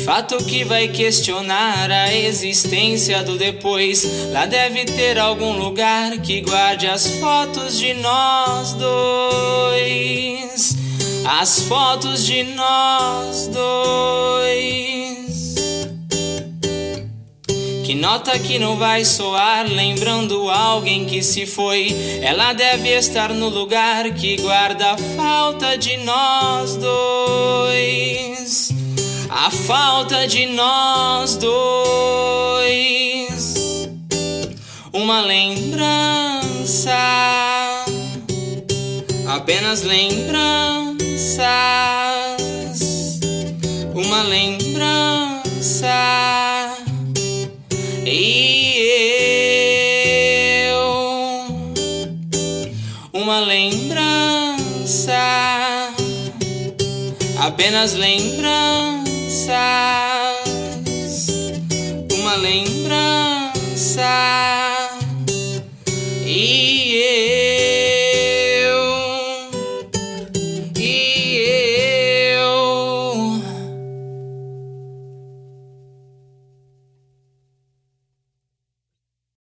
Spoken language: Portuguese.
fato que vai questionar a existência do depois. Lá deve ter algum lugar que guarde as fotos de nós dois, as fotos de nós dois. Que nota que não vai soar, lembrando alguém que se foi. Ela deve estar no lugar que guarda a falta de nós dois, a falta de nós dois. Uma lembrança, apenas lembranças. Uma lembrança e eu. Uma lembrança, apenas lembranças. Uma lembrança e eu.